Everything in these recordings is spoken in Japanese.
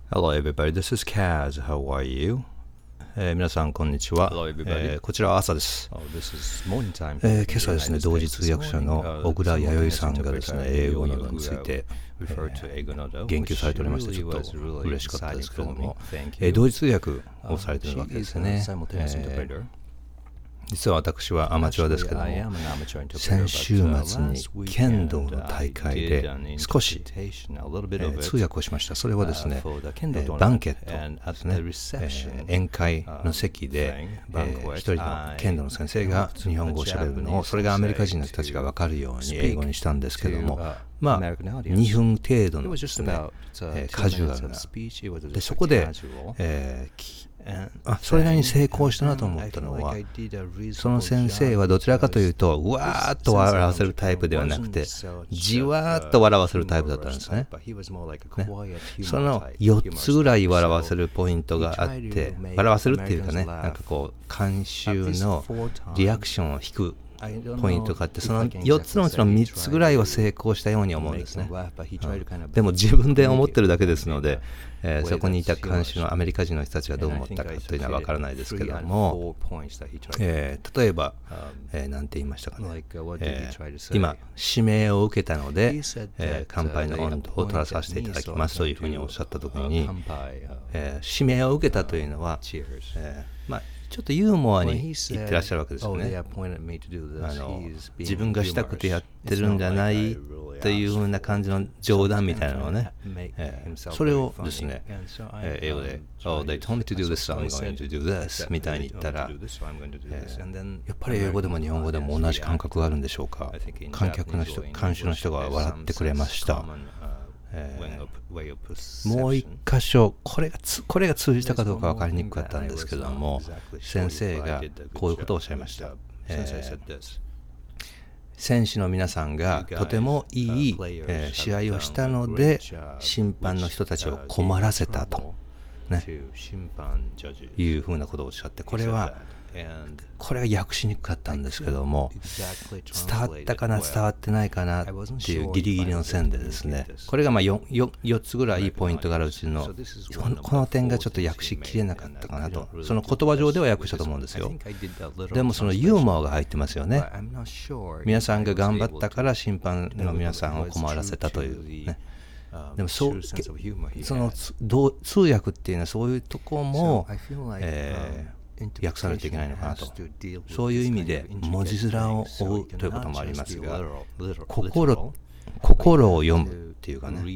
Hello everybody, this is Kaz. How are you? 皆さんこんにちは。こちらは朝です。今朝ですね、同時通訳者の小倉弥生さんがですね、英語などについて、言及されておりまして、ちょっと嬉しかったですけれども、同時通訳をされているわけですね。実は私はアマチュアですけども、先週末に剣道の大会で少し通訳をしました。それはですね、バンケットですね、宴会の席で一人の剣道の先生が日本語をしゃべるのを、それがアメリカ人の人たちが分かるように英語にしたんですけども、まあ2分程度のですね、カジュアルなで、そこでそれなりに成功したなと思ったのは、その先生はどちらかというとうわーっと笑わせるタイプではなくて、じわーっと笑わせるタイプだったんですね。その4つぐらい笑わせるポイントがあって、笑わせるっていうかね、なんかこう観衆のリアクションを引くポイントがあって、その4つのうちの3つぐらいは成功したように思うんですね。でも自分で思ってるだけですので、そこにいた観衆のアメリカ人の人たちがどう思ったかというのは分からないですけども、例えば、なんて言いましたかね、今指名を受けたので、乾杯の温度を取らさせていただきますというふうにおっしゃったときに、指名を受けたというのは、ちょっとユーモアに言ってらっしゃるわけですよね。自分がしたくてやってるんじゃないというふうな感じの冗談みたいなのをね、それをですね、英語でOh, they told me to do this, so I'm going to do this みたいに言ったら、やっぱり英語でも日本語でも同じ感覚があるんでしょうか。観衆の人が笑ってくれました。もう一箇所、これが通じたかどうか分かりにくかったんですけども、先生がこういうことをおっしゃいました。選手の皆さんがとてもいい、試合をしたので審判の人たちを困らせたと、いうふうなことをおっしゃって、これは訳しにくかったんですけども、伝わったかな伝わってないかなっていうギリギリの線でですね、これが4つぐらいポイントがあるうちのこの点がちょっと訳しきれなかったかなと。その言葉上では訳したと思うんですよ。でもそのユーモアが入ってますよね。皆さんが頑張ったから審判の皆さんを困らせたというね。でもその通訳っていうのはそういうとこも訳さないといけないのかなと。そういう意味で文字面を追うということもありますが、心を読むっていうかね、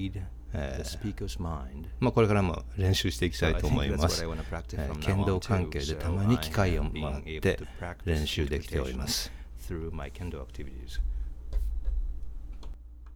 これからも練習していきたいと思います。剣道関係でたまに機会をもらって練習できております。